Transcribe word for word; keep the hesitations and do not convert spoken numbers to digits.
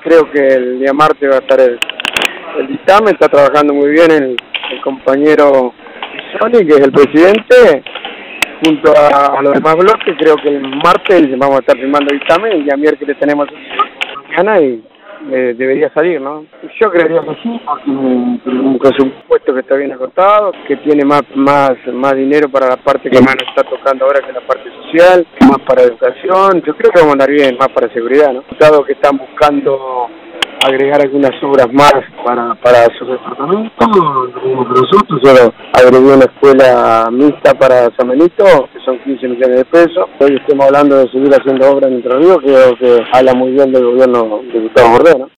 creo que el día martes va a estar el, el dictamen, está trabajando muy bien el, el compañero Sony, que es el presidente, junto a, a los demás bloques. Creo que el martes vamos a estar firmando el dictamen y ya miércoles tenemos mañana y eh, debería salir, ¿no? Yo creería que sí, porque un presupuesto que está bien acotado, que tiene más más más dinero para la parte que más nos está tocando ahora, que la parte social, más para educación. Yo creo que vamos a andar bien, más para seguridad, ¿no? Dado que están buscando agregar algunas obras más para para sus departamentos, nosotros solo agregué una escuela mixta para San Benito, que son quince millones de pesos. Hoy estamos hablando de seguir haciendo obras en Entre Ríos, creo que habla muy bien del gobierno del diputado Bordé, ¿no?